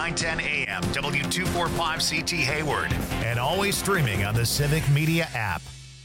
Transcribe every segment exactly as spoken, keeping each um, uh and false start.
nine ten A M, W two forty-five C T Hayward, and always streaming on the Civic Media app.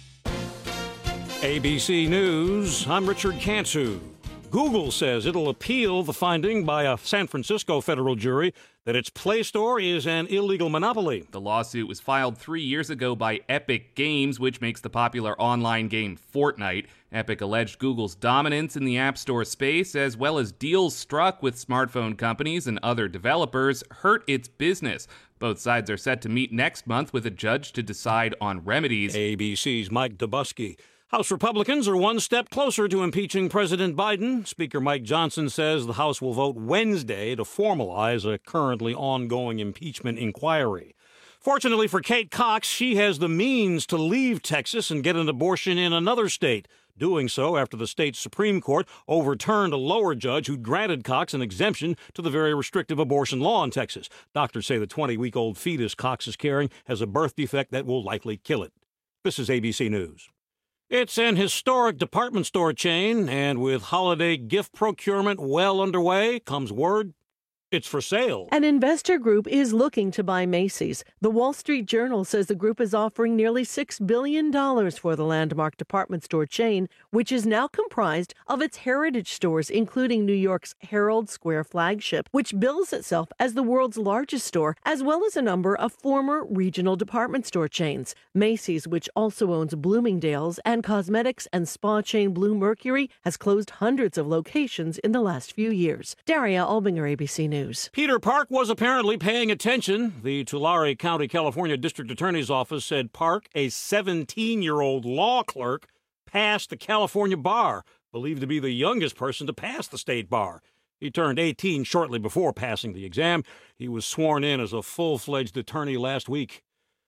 A B C News, I'm Richard Cantu. Google says it'll appeal the finding by a San Francisco federal jury that its Play Store is an illegal monopoly. The lawsuit was filed three years ago by Epic Games, which makes the popular online game Fortnite. Epic alleged Google's dominance in the App Store space, as well as deals struck with smartphone companies and other developers, hurt its business. Both sides are set to meet next month with a judge to decide on remedies. A B C's Mike Dubusky. House Republicans are one step closer to impeaching President Biden. Speaker Mike Johnson says the House will vote Wednesday to formalize a currently ongoing impeachment inquiry. Fortunately for Kate Cox, she has the means to leave Texas and get an abortion in another state, doing so after the state's Supreme Court overturned a lower judge who granted Cox an exemption to the very restrictive abortion law in Texas. Doctors say the twenty-week-old fetus Cox is carrying has a birth defect that will likely kill it. This is A B C News. It's an historic department store chain, and with holiday gift procurement well underway, comes word it's for sale. An investor group is looking to buy Macy's. The Wall Street Journal says the group is offering nearly six billion dollars for the landmark department store chain, which is now comprised of its heritage stores, including New York's Herald Square flagship, which bills itself as the world's largest store, as well as a number of former regional department store chains. Macy's, which also owns Bloomingdale's and cosmetics and spa chain Bluemercury, has closed hundreds of locations in the last few years. Daria Albinger, A B C News. Peter Park was apparently paying attention. The Tulare County, California District Attorney's Office said Park, a seventeen-year-old law clerk, passed the California bar, believed to be the youngest person to pass the state bar. He turned eighteen shortly before passing the exam. He was sworn in as a full-fledged attorney last week.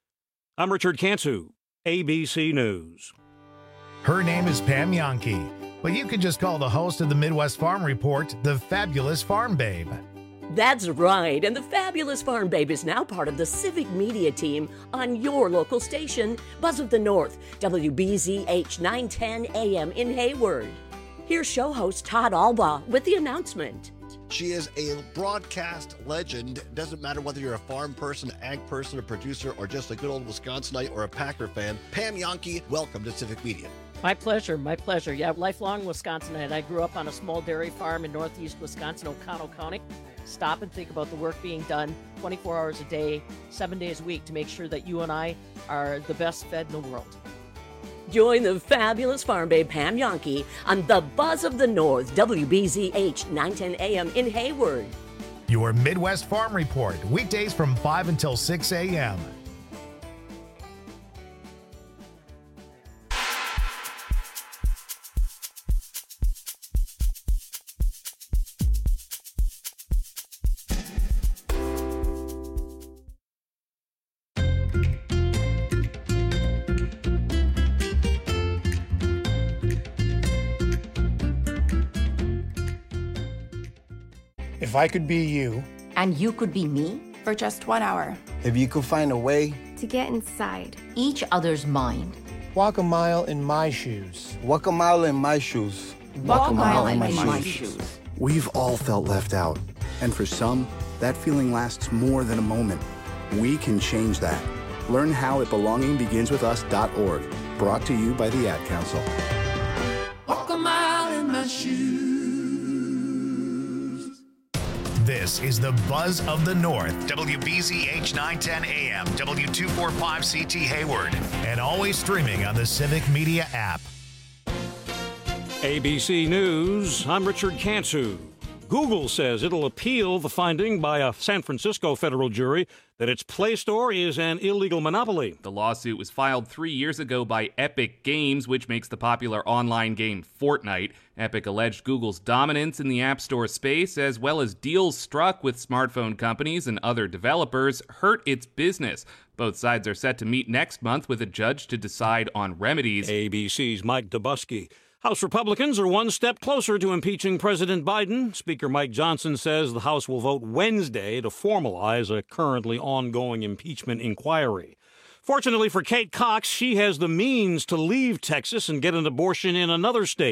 I'm Richard Cantu, A B C News. Her name is Pam Yankee, but you can just call the host of the Midwest Farm Report the Fabulous Farm Babe. That's right, and the Fabulous Farm Babe is now part of the Civic Media team on your local station, Buzz of the North, W B Z H nine ten A M in Hayward. Here's show host Todd Alba with the announcement. She is a broadcast legend. Doesn't matter whether you're a farm person, ag person, a producer, or just a good old Wisconsinite or a Packer fan. Pam Yankee, welcome to Civic Media. My pleasure, my pleasure. Yeah, lifelong Wisconsinite. I grew up on a small dairy farm in northeast Wisconsin, Oconto County. Stop and think about the work being done twenty-four hours a day, seven days a week to make sure that you and I are the best fed in the world. Join the Fabulous Farm Babe Pam Yankee on the Buzz of the North, W B Z H nine ten A M in Hayward. Your Midwest Farm Report, weekdays from five until six A M If I could be you, and you could be me, for just one hour. If you could find a way to get inside each other's mind. Walk a mile in my shoes. Walk a mile in my shoes. Walk, Walk a mile, mile in, in my, my shoes. shoes. We've all felt left out. And for some, that feeling lasts more than a moment. We can change that. Learn how at belonging begins with us dot org. Brought to you by the Ad Council. Walk a mile in my shoes. This is the Buzz of the North, W B Z H nine ten A M, W two forty-five C T Hayward, and always streaming on the Civic Media app. A B C News, I'm Richard Cantu. Google says it'll appeal the finding by a San Francisco federal jury that its Play Store is an illegal monopoly. The lawsuit was filed three years ago by Epic Games, which makes the popular online game Fortnite. Epic alleged Google's dominance in the App Store space, as well as deals struck with smartphone companies and other developers, hurt its business. Both sides are set to meet next month with a judge to decide on remedies. A B C's Mike Dubusky. House Republicans are one step closer to impeaching President Biden. Speaker Mike Johnson says the House will vote Wednesday to formalize a currently ongoing impeachment inquiry. Fortunately for Kate Cox, she has the means to leave Texas and get an abortion in another state,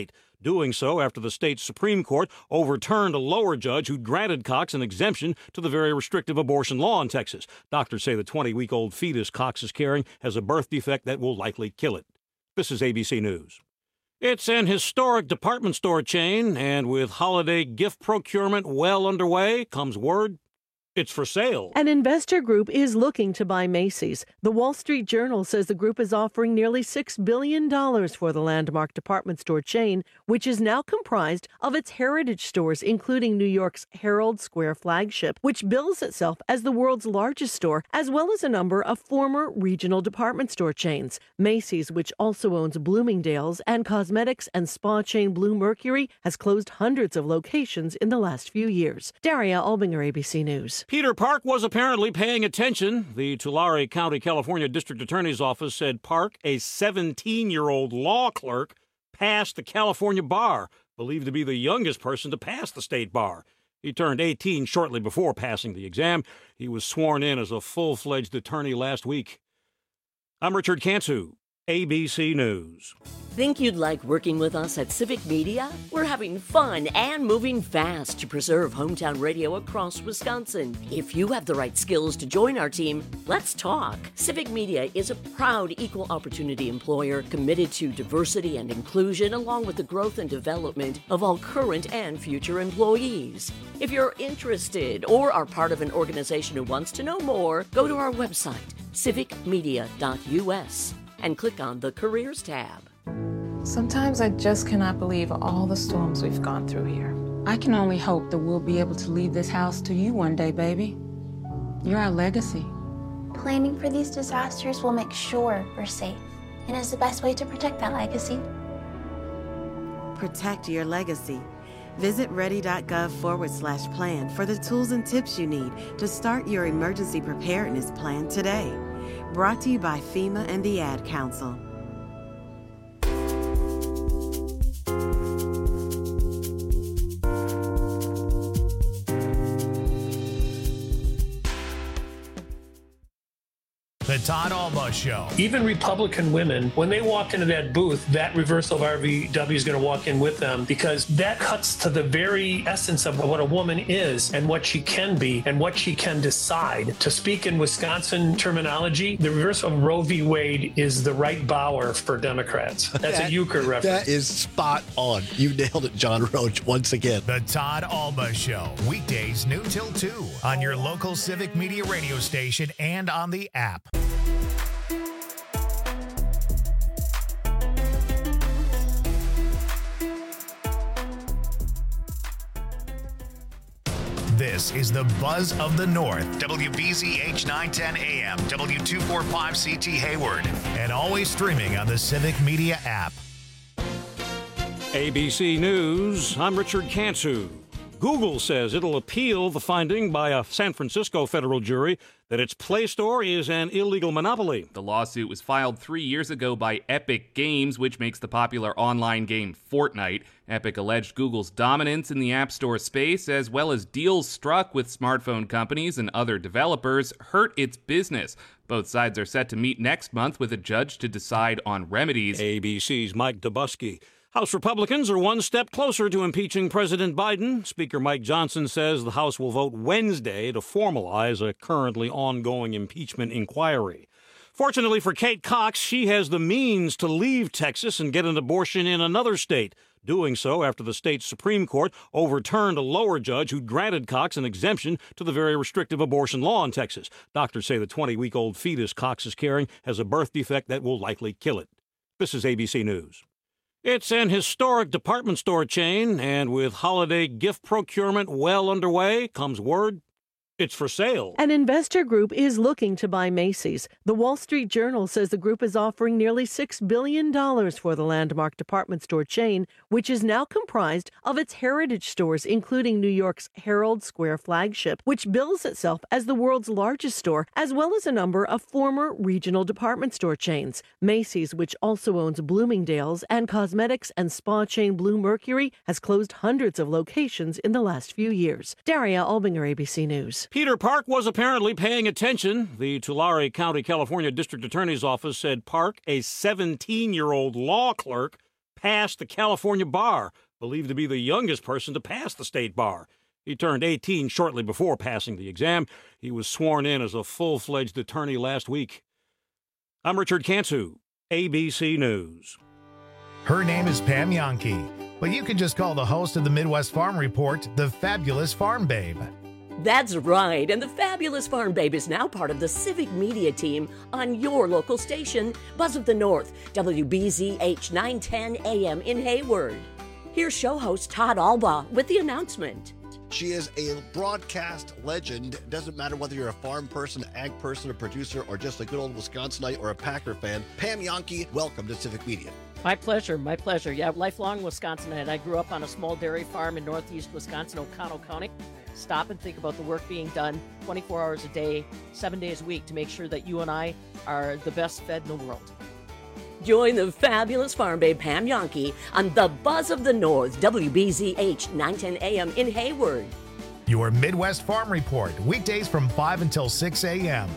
doing so after the state's Supreme Court overturned a lower judge who granted Cox an exemption to the very restrictive abortion law in Texas. Doctors say the twenty-week-old fetus Cox is carrying has a birth defect that will likely kill it. This is A B C News. It's an historic department store chain, and with holiday gift procurement well underway, comes word it's for sale. An investor group is looking to buy Macy's. The Wall Street Journal says the group is offering nearly six billion dollars for the landmark department store chain, which is now comprised of its heritage stores, including New York's Herald Square flagship, which bills itself as the world's largest store, as well as a number of former regional department store chains. Macy's, which also owns Bloomingdale's, and cosmetics and spa chain Bluemercury, has closed hundreds of locations in the last few years. Daria Albinger, A B C News. Peter Park was apparently paying attention. The Tulare County, California District Attorney's Office said Park, a seventeen-year-old law clerk, passed the California bar, believed to be the youngest person to pass the state bar. He turned eighteen shortly before passing the exam. He was sworn in as a full-fledged attorney last week. I'm Richard Cantu, A B C News. Think you'd like working with us at Civic Media? We're having fun and moving fast to preserve hometown radio across Wisconsin. If you have the right skills to join our team, let's talk. Civic Media is a proud equal opportunity employer committed to diversity and inclusion, along with the growth and development of all current and future employees. If you're interested or are part of an organization who wants to know more, go to our website, civic media dot U S, and click on the Careers tab. Sometimes I just cannot believe all the storms we've gone through here. I can only hope that we'll be able to leave this house to you one day, baby. You're our legacy. Planning for these disasters will make sure we're safe, and is the best way to protect that legacy. Protect your legacy. Visit ready.gov forward slash plan for the tools and tips you need to start your emergency preparedness plan today. Brought to you by FEMA and the Ad Council. The Todd Alba Show. Even Republican women, when they walk into that booth, that reversal of R V W is going to walk in with them, because that cuts to the very essence of what a woman is and what she can be and what she can decide. To speak in Wisconsin terminology, the reversal of Roe v. Wade is the right Bauer for Democrats. That's that, a euchre reference. That is spot on. You nailed it, John Roach, once again. The Todd Alba Show. Weekdays noon till two on your local Civic Media radio station and on the app. This is the Buzz of the North. W B Z H nine ten A M, W two forty-five C T Hayward, and always streaming on the Civic Media app. A B C News, I'm Richard Cantu. Google says it'll appeal the finding by a San Francisco federal jury that its Play Store is an illegal monopoly. The lawsuit was filed three years ago by Epic Games, which makes the popular online game Fortnite. Epic alleged Google's dominance in the App Store space, as well as deals struck with smartphone companies and other developers, hurt its business. Both sides are set to meet next month with a judge to decide on remedies. A B C's Mike Dubusky. House Republicans are one step closer to impeaching President Biden. Speaker Mike Johnson says the House will vote Wednesday to formalize a currently ongoing impeachment inquiry. Fortunately for Kate Cox, she has the means to leave Texas and get an abortion in another state, doing so after the state's Supreme Court overturned a lower judge who granted Cox an exemption to the very restrictive abortion law in Texas. Doctors say the twenty-week-old fetus Cox is carrying has a birth defect that will likely kill it. This is A B C News. It's an historic department store chain, and with holiday gift procurement well underway, comes word it's for sale. An investor group is looking to buy Macy's. The Wall Street Journal says the group is offering nearly six billion dollars for the landmark department store chain, which is now comprised of its heritage stores, including New York's Herald Square flagship, which bills itself as the world's largest store, as well as a number of former regional department store chains. Macy's, which also owns Bloomingdale's, and cosmetics and spa chain Bluemercury, has closed hundreds of locations in the last few years. Daria Albinger, A B C News. Peter Park was apparently paying attention. The Tulare County, California District Attorney's Office said Park, a seventeen-year-old law clerk, passed the California bar, believed to be the youngest person to pass the state bar. He turned eighteen shortly before passing the exam. He was sworn in as a full-fledged attorney last week. I'm Richard Cantu, A B C News. Her name is Pam Yonke, but you can just call the host of the Midwest Farm Report the Fabulous Farm Babe. That's right, and the Fabulous Farm Babe is now part of the Civic Media team on your local station, Buzz of the North, W B Z H nine ten A M in Hayward. Here's show host Todd Albaugh with the announcement. She is a broadcast legend. Doesn't matter whether you're a farm person, ag person, a producer, or just a good old Wisconsinite or a Packer fan. Pam Yonke, welcome to Civic Media. My pleasure, my pleasure. Yeah, lifelong Wisconsinite. I grew up on a small dairy farm in northeast Wisconsin, Oconto County. Stop and think about the work being done twenty-four hours a day, seven days a week to make sure that you and I are the best fed in the world. Join the Fabulous Farm Babe Pam Yonke on the Buzz of the North, W B Z H nine ten A M in Hayward. Your Midwest Farm Report, weekdays from five until six a.m.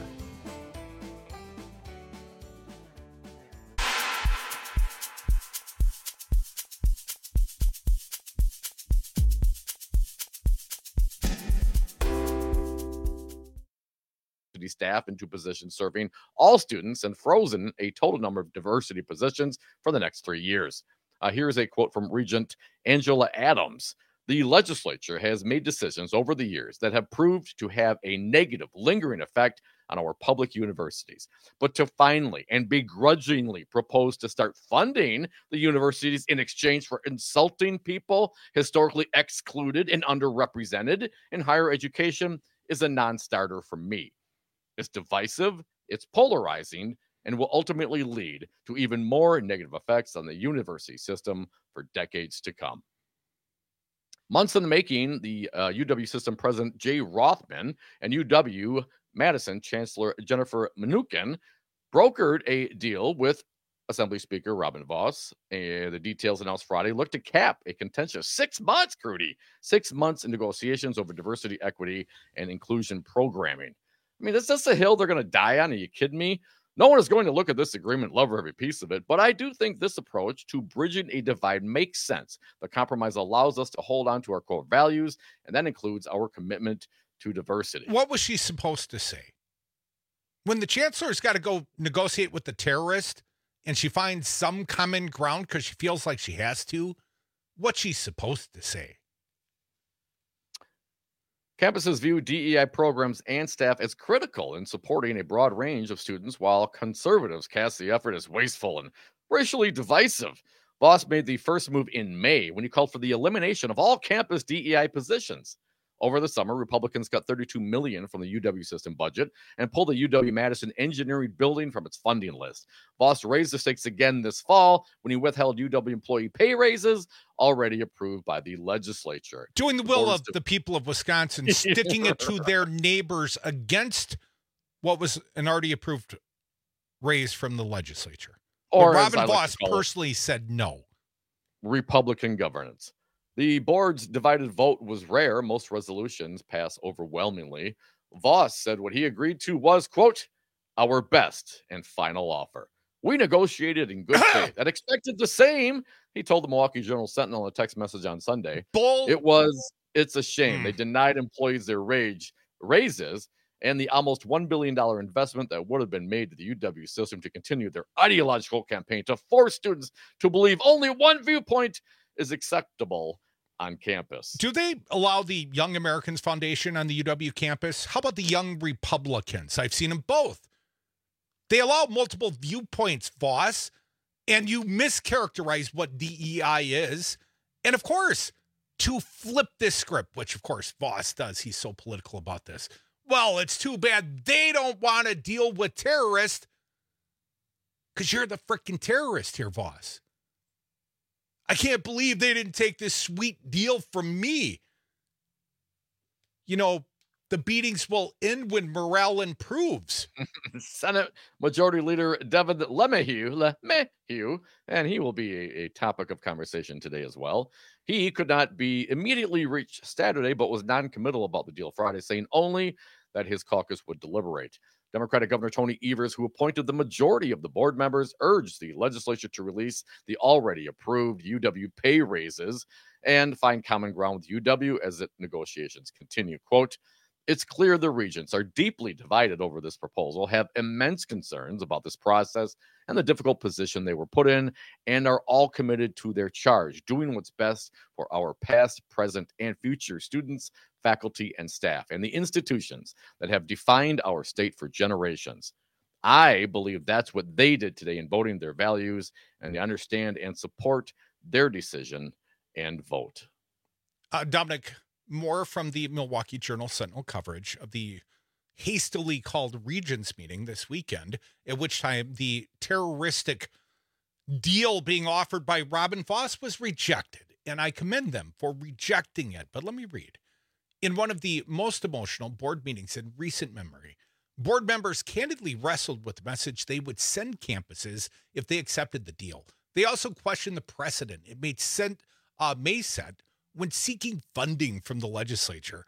Staff into positions serving all students and frozen a total number of diversity positions for the next three years. Uh, here's a quote from Regent Angela Adams. The legislature has made decisions over the years that have proved to have a negative, lingering effect on our public universities. But to finally and begrudgingly propose to start funding the universities in exchange for insulting people historically excluded and underrepresented in higher education is a non-starter for me. It's divisive, it's polarizing, and will ultimately lead to even more negative effects on the university system for decades to come. Months in the making, the uh, U W system president Jay Rothman and U W Madison Chancellor Jennifer Mnuchin brokered a deal with Assembly Speaker Robin Vos. And the details announced Friday look to cap a contentious six months, Crudy, six months in negotiations over diversity, equity, and inclusion programming. I mean, is this a hill they're going to die on? Are you kidding me? No one is going to look at this agreement, love every piece of it, but I do think this approach to bridging a divide makes sense. The compromise allows us to hold on to our core values, and that includes our commitment to diversity. What was she supposed to say? When the chancellor's got to go negotiate with the terrorist and she finds some common ground because she feels like she has to, what's she supposed to say? Campuses view D E I programs and staff as critical in supporting a broad range of students, while conservatives cast the effort as wasteful and racially divisive. Vos made the first move in May when he called for the elimination of all campus D E I positions. Over the summer, Republicans cut thirty-two million dollars from the U W system budget and pulled the U W Madison engineering building from its funding list. Vos raised the stakes again this fall when he withheld U W employee pay raises already approved by the legislature. Doing the will of the people of Wisconsin, sticking it to their neighbors against what was an already approved raise from the legislature. Or but Robin Vos like personally said no. Republican governance. The board's divided vote was rare. Most resolutions pass overwhelmingly. Vos said what he agreed to was, quote, our best and final offer. We negotiated in good faith and expected the same, he told the Milwaukee Journal Sentinel in a text message on Sunday. Bull. It was, it's a shame. Mm. They denied employees their rage, raises and the almost one billion dollars investment that would have been made to the U W system to continue their ideological campaign to force students to believe only one viewpoint is acceptable on campus. Do they allow the Young Americans Foundation on the U W campus? How about the Young Republicans? I've seen them both. They allow multiple viewpoints, Vos, and you mischaracterize what D E I is. And of course, to flip this script, which of course Vos does, he's so political about this. Well, it's too bad they don't want to deal with terrorists because you're the freaking terrorist here, Vos. I can't believe they didn't take this sweet deal from me. You know, the beatings will end when morale improves. Senate Majority Leader Devin LeMahieu, LeMahieu, and he will be a, a topic of conversation today as well. He could not be immediately reached Saturday, but was non-committal about the deal Friday, saying only that his caucus would deliberate. Democratic Governor Tony Evers, who appointed the majority of the board members, urged the legislature to release the already approved U W pay raises and find common ground with U W as it negotiations continue. Quote, "It's clear the regents are deeply divided over this proposal, have immense concerns about this process and the difficult position they were put in, and are all committed to their charge, doing what's best for our past, present, and future students, faculty, and staff, and the institutions that have defined our state for generations. I believe that's what they did today in voting their values, and they understand and support their decision and vote." Uh, Dominic, more from the Milwaukee Journal-Sentinel coverage of the hastily called Regents meeting this weekend, at which time the terroristic deal being offered by Robin Vos was rejected. And I commend them for rejecting it. But let me read. In one of the most emotional board meetings in recent memory, board members candidly wrestled with the message they would send campuses if they accepted the deal. They also questioned the precedent it made sent, uh, may set when seeking funding from the legislature.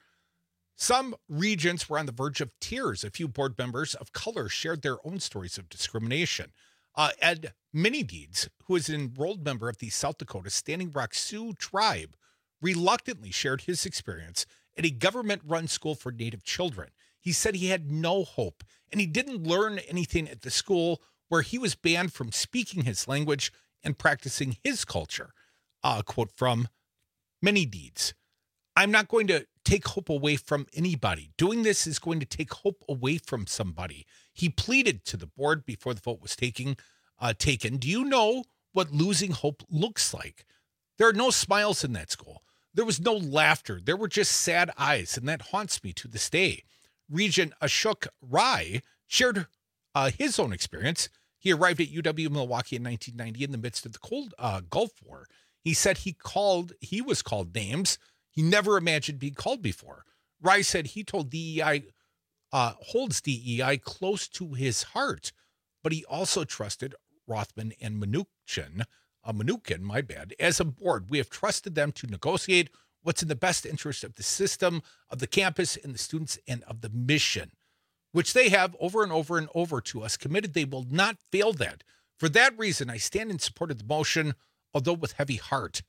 Some regents were on the verge of tears. A few board members of color shared their own stories of discrimination. Uh, Ed Minideeds, who is an enrolled member of the South Dakota Standing Rock Sioux tribe, reluctantly shared his experience at a government-run school for Native children. He said he had no hope, and he didn't learn anything at the school where he was banned from speaking his language and practicing his culture. Uh, quote from Minideeds, "I'm not going to take hope away from anybody. Doing this is going to take hope away from somebody." He pleaded to the board before the vote was taking, uh, taken. "Do you know what losing hope looks like? There are no smiles in that school. There was no laughter. There were just sad eyes, and that haunts me to this day." Regent Ashok Rai shared uh, his own experience. He arrived at U W Milwaukee in nineteen ninety in the midst of the Cold uh, Gulf War. He said he called, he was called names he never imagined being called before. Rai said he told D E I, uh, holds D E I close to his heart, but he also trusted Rothman and Mnuchin, uh, Mnuchin, my bad, as a board. We have trusted them to negotiate what's in the best interest of the system, of the campus, and the students, and of the mission, which they have over and over and over to us committed they will not fail that. For that reason, I stand in support of the motion, although with heavy heart.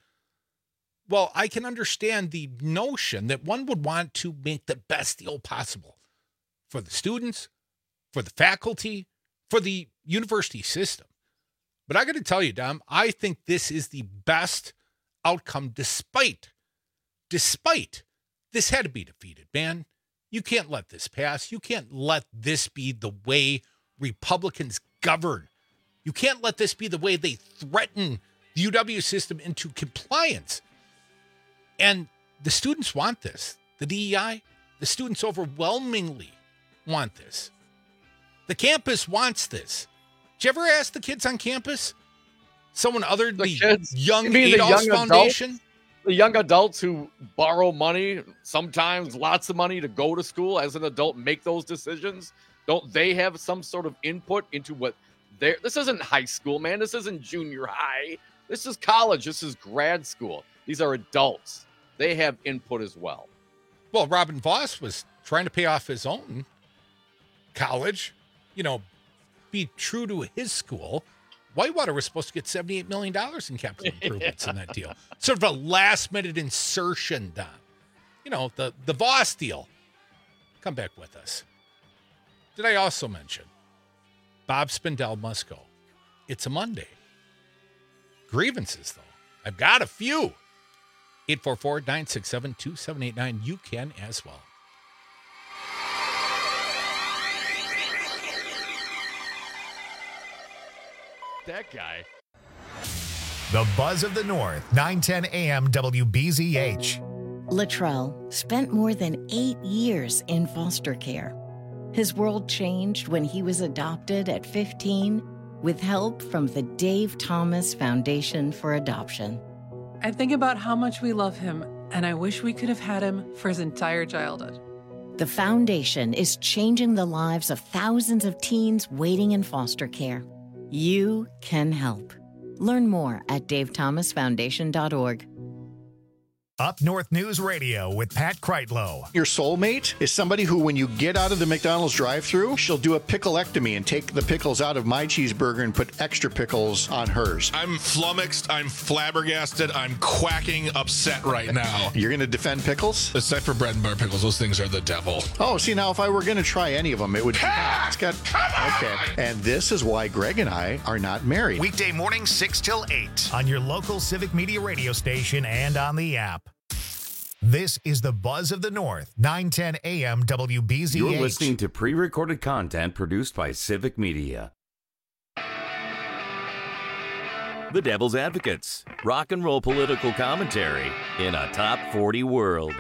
Well, I can understand the notion that one would want to make the best deal possible for the students, for the faculty, for the university system. But I got to tell you, Dom, I think this is the best outcome despite, despite this had to be defeated, man. You can't let this pass. You can't let this be the way Republicans govern. You can't let this be the way they threaten the U W system into compliance. And the students want this. The D E I, the students overwhelmingly want this. The campus wants this. Did you ever ask the kids on campus? Someone other than the, the kids? Young Adolphs Foundation? Adults, the young adults who borrow money, sometimes lots of money to go to school as an adult, make those decisions. Don't they have some sort of input into what they're... This isn't high school, man. This isn't junior high. This is college. This is grad school. These are adults. They have input as well. Well, Robin Vos was trying to pay off his own college, you know, be true to his school. Whitewater was supposed to get seventy-eight million dollars in capital improvements yeah. in that deal. Sort of a last-minute insertion, Don. You know, the, the Vos deal. Come back with us. Did I also mention Bob Spindell must go? It's a Monday. Grievances, though. I've got a few. eight four four, nine six seven, two seven eight nine. You can as well. That guy. The Buzz of the North, nine ten A M W B Z H. Latrell spent more than eight years in foster care. His world changed when he was adopted at fifteen with help from the Dave Thomas Foundation for Adoption. I think about how much we love him, and I wish we could have had him for his entire childhood. The foundation is changing the lives of thousands of teens waiting in foster care. You can help. Learn more at dave thomas foundation dot org. Up North News Radio with Pat Kreitlow. Your soulmate is somebody who, when you get out of the McDonald's drive-thru, she'll do a pickleectomy and take the pickles out of my cheeseburger and put extra pickles on hers. I'm flummoxed. I'm flabbergasted. I'm quacking upset right now. You're going to defend pickles? Except for bread and butter pickles. Those things are the devil. Oh, see, now if I were going to try any of them, it would... Pat! It's got... Okay. And this is why Greg and I are not married. Weekday morning, six till eight on your local Civic Media radio station and on the app. This is the Buzz of the North, nine ten A M W B Z H. You're listening to pre-recorded content produced by Civic Media. The Devil's Advocates, rock and roll political commentary in a top forty world.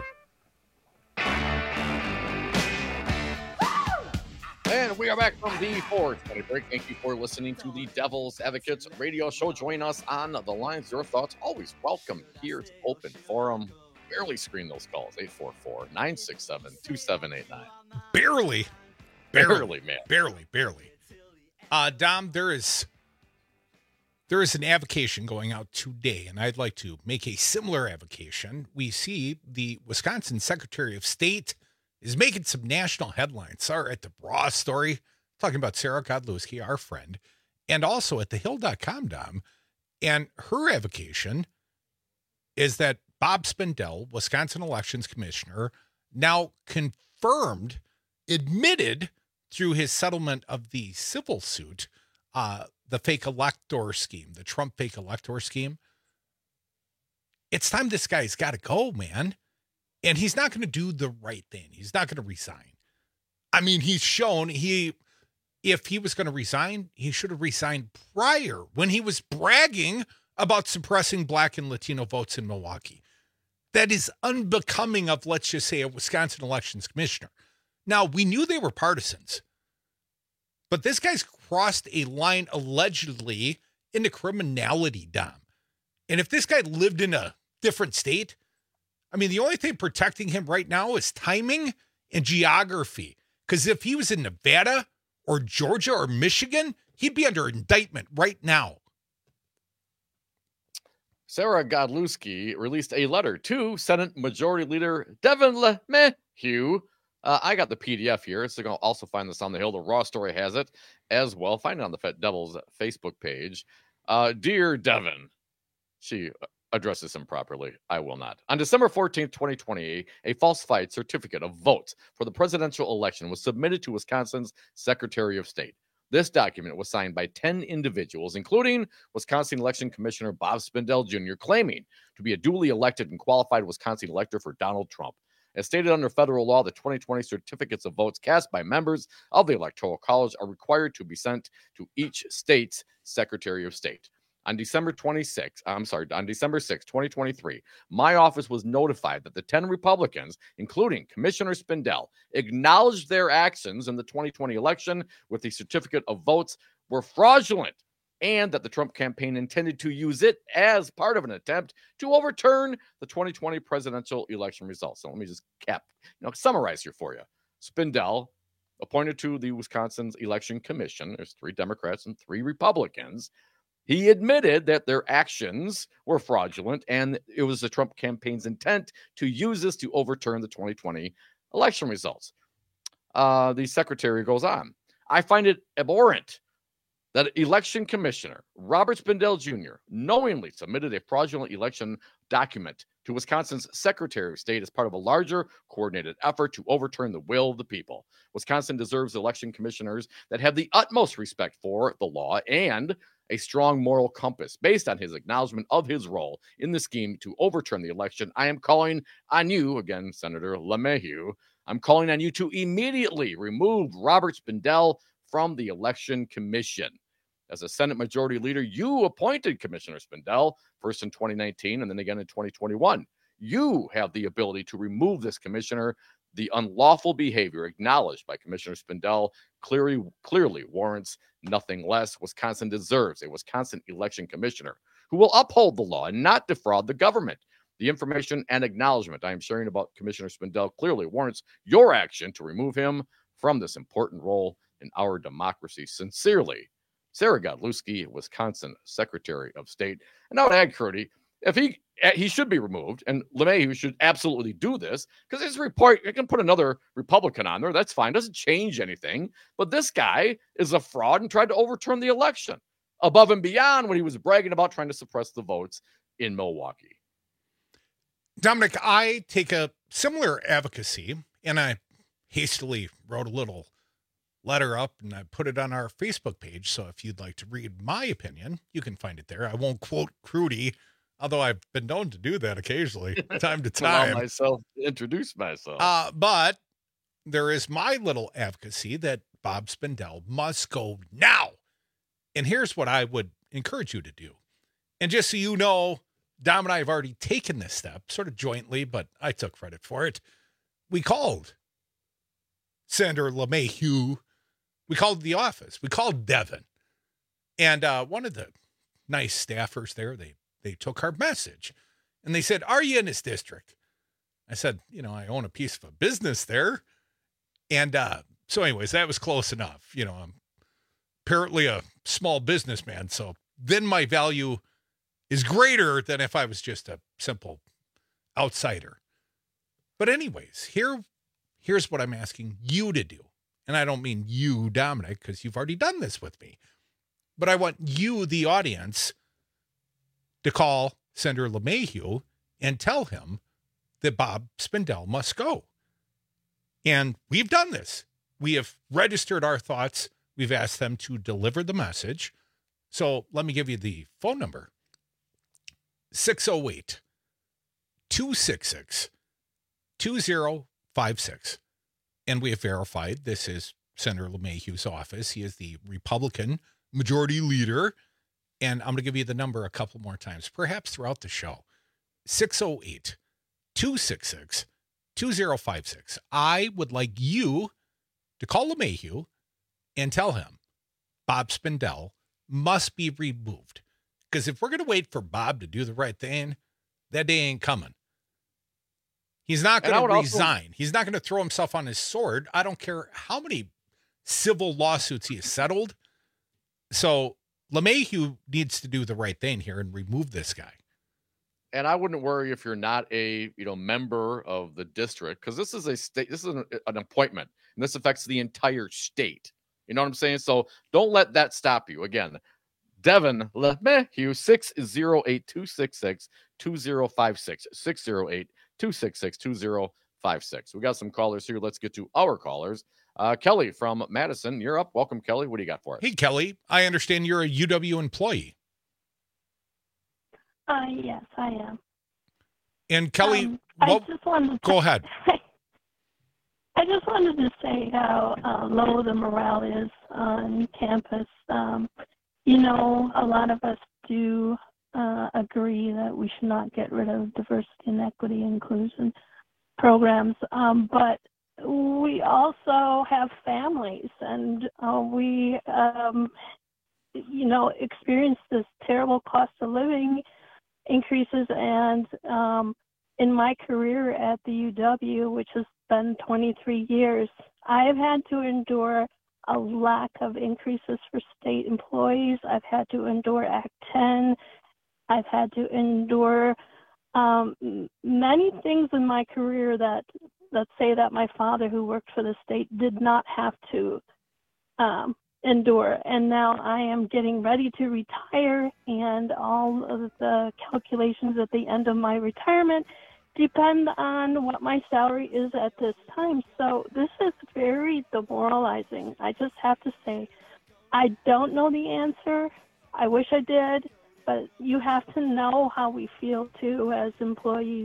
And we are back from the fourth minute break. Thank you for listening to the Devil's Advocates radio show. Join us on the lines. Your thoughts always welcome. Here's Open Forum. Barely screen those calls. eight four four, nine six seven, two seven eight nine. Barely. Barely, barely man. Barely, barely. Uh, Dom, there is there is an avocation going out today, and I'd like to make a similar avocation. We see the Wisconsin Secretary of State is making some national headlines. Sorry, at the Raw story, talking about Sarah Godlewski, our friend, and also at the hill dot com, Dom. And her avocation is that Bob Spindell, Wisconsin Elections Commissioner, now confirmed, admitted through his settlement of the civil suit, uh, the fake elector scheme, the Trump fake elector scheme. It's time this guy's got to go, man. And he's not going to do the right thing. He's not going to resign. I mean, he's shown he, if he was going to resign, he should have resigned prior when he was bragging about suppressing Black and Latino votes in Milwaukee. That is unbecoming of, let's just say, a Wisconsin Elections Commissioner. Now, we knew they were partisans, but this guy's crossed a line allegedly into criminality, Dom. And if this guy lived in a different state, I mean, the only thing protecting him right now is timing and geography. Because if he was in Nevada or Georgia or Michigan, he'd be under indictment right now. Sarah Godlewski released a letter to Senate Majority Leader Devin LeMahieu. Uh, I got the P D F here, so you're going to also find this on the Hill. The Raw story has it as well. Find it on the Fat Devils Facebook page. Uh, Dear Devin, she addresses him properly. I will not. On December fourteenth, twenty twenty, a falsified certificate of votes for the presidential election was submitted to Wisconsin's Secretary of State. This document was signed by ten individuals, including Wisconsin Election Commissioner Bob Spindell Junior, claiming to be a duly elected and qualified Wisconsin elector for Donald Trump. As stated under federal law, the twenty twenty certificates of votes cast by members of the Electoral College are required to be sent to each state's Secretary of State. On December twenty-sixth, I'm sorry, on December sixth, twenty twenty-three, my office was notified that the ten Republicans, including Commissioner Spindell, acknowledged their actions in the twenty twenty election with the certificate of votes were fraudulent and that the Trump campaign intended to use it as part of an attempt to overturn the twenty twenty presidential election results. So let me just cap, you know, summarize here for you. Spindell, appointed to the Wisconsin's Election Commission, there's three Democrats and three Republicans. He admitted that their actions were fraudulent and it was the Trump campaign's intent to use this to overturn the twenty twenty election results. Uh, the secretary goes on. I find it abhorrent that election commissioner Robert Spindell Junior knowingly submitted a fraudulent election document to Wisconsin's Secretary of State as part of a larger coordinated effort to overturn the will of the people. Wisconsin deserves election commissioners that have the utmost respect for the law and a strong moral compass. Based on his acknowledgement of his role in the scheme to overturn the election, I am calling on you, again, Senator LeMahieu, I'm calling on you to immediately remove Robert Spindell from the Election Commission. As a Senate Majority Leader, you appointed Commissioner Spindell, first in twenty nineteen and then again in twenty twenty-one. You have the ability to remove this commissioner. The unlawful behavior acknowledged by Commissioner Spindell clearly, clearly warrants nothing less. Wisconsin deserves a Wisconsin election commissioner who will uphold the law and not defraud the government. The information and acknowledgement I am sharing about Commissioner Spindell clearly warrants your action to remove him from this important role in our democracy. Sincerely, Sarah Godlewski, Wisconsin Secretary of State. And I would add, Curdy, if he he should be removed, and LeMahieu should absolutely do this, because his report, you can put another Republican on there. That's fine. Doesn't change anything. But this guy is a fraud and tried to overturn the election above and beyond when he was bragging about trying to suppress the votes in Milwaukee. Dominic, I take a similar advocacy, and I hastily wrote a little letter up and I put it on our Facebook page. So if you'd like to read my opinion, you can find it there. I won't quote Crudy, although I've been known to do that occasionally, time to time. Allow myself to introduce myself. Uh, but there is my little advocacy that Bob Spindell must go now. And here's what I would encourage you to do. And just so you know, Dom and I have already taken this step, sort of jointly, but I took credit for it. We called Senator LeMahieu. We called the office. We called Devin. And uh, one of the nice staffers there, they they took our message. And they said, are you in this district? I said, you know, I own a piece of a business there. And uh, so anyways, that was close enough. You know, I'm apparently a small businessman. So then my value is greater than if I was just a simple outsider. But anyways, here, here's what I'm asking you to do. And I don't mean you, Dominic, because you've already done this with me. But I want you, the audience, to call Senator LeMahieu and tell him that Bob Spindell must go. And we've done this. We have registered our thoughts. We've asked them to deliver the message. So let me give you the phone number. six oh eight, two six six, two oh five six. And we have verified this is Senator LeMahieu's office. He is the Republican majority leader. And I'm going to give you the number a couple more times, perhaps throughout the show. six oh eight, two six six, two oh five six. I would like you to call LeMahieu and tell him Bob Spindell must be removed. Because if we're going to wait for Bob to do the right thing, that day ain't coming. He's not going to resign. Also, He's not going to throw himself on his sword. I don't care how many civil lawsuits he has settled. So LeMahieu needs to do the right thing here and remove this guy. And I wouldn't worry if you're not a you know member of the district, because this is a state. This is an, an appointment, and this affects the entire state. You know what I'm saying? So don't let that stop you. Again, Devin LeMahieu, six oh eight, two six six, two oh five six, six oh eight, two six six, two oh five six. We got some callers here. Let's get to our callers. Uh, Kelly from Madison, you're up. Welcome, Kelly. What do you got for us? Hey, Kelly. I understand you're a U W employee. Uh, yes, I am. And Kelly, um, what, I just wanted to, go ahead. I just wanted to say how uh, low the morale is on campus. Um, you know, a lot of us do uh, agree that we should not get rid of diversity and equity inclusion programs, um, but we also have families, and uh, we, um, you know, experience this terrible cost of living increases. And um, in my career at the U W, which has been twenty-three years, I have had to endure a lack of increases for state employees. I've had to endure Act ten. I've had to endure um, many things in my career that, let's say that my father, who worked for the state, did not have to um, endure. And now I am getting ready to retire, and all of the calculations at the end of my retirement depend on what my salary is at this time. So this is very demoralizing. I just have to say, I don't know the answer. I wish I did, but you have to know how we feel too as employees.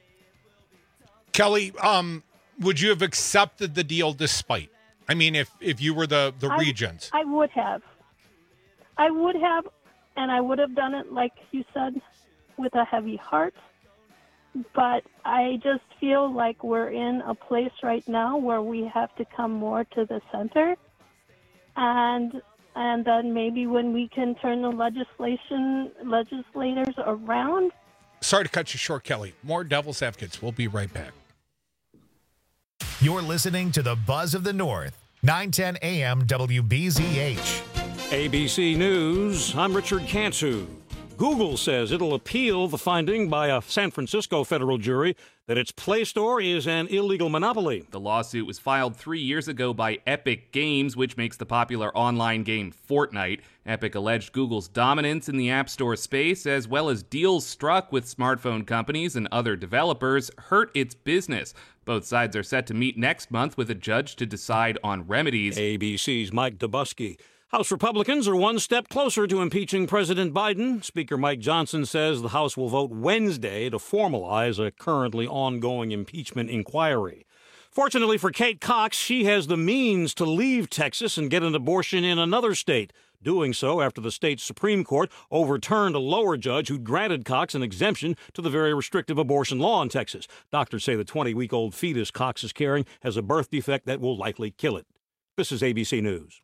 Kelly, um, would you have accepted the deal despite? I mean, if, if you were the, the I, regent. I would have. I would have, and I would have done it, like you said, with a heavy heart. But I just feel like we're in a place right now where we have to come more to the center. And and then maybe when we can turn the legislation legislators around. Sorry to cut you short, Kelly. More Devil's Advocates. We'll be right back. You're listening to the Buzz of the North, nine ten A M W B Z H. A B C News, I'm Richard Cantu. Google says it'll appeal the finding by a San Francisco federal jury that its Play Store is an illegal monopoly. The lawsuit was filed three years ago by Epic Games, which makes the popular online game Fortnite. Epic alleged Google's dominance in the App Store space, as well as deals struck with smartphone companies and other developers, hurt its business. Both sides are set to meet next month with a judge to decide on remedies. A B C's Mike Dubusky. House Republicans are one step closer to impeaching President Biden. Speaker Mike Johnson says the House will vote Wednesday to formalize a currently ongoing impeachment inquiry. Fortunately for Kate Cox, she has the means to leave Texas and get an abortion in another state, doing so after the state's Supreme Court overturned a lower judge who granted Cox an exemption to the very restrictive abortion law in Texas. Doctors say the twenty-week-old fetus Cox is carrying has a birth defect that will likely kill it. This is A B C News.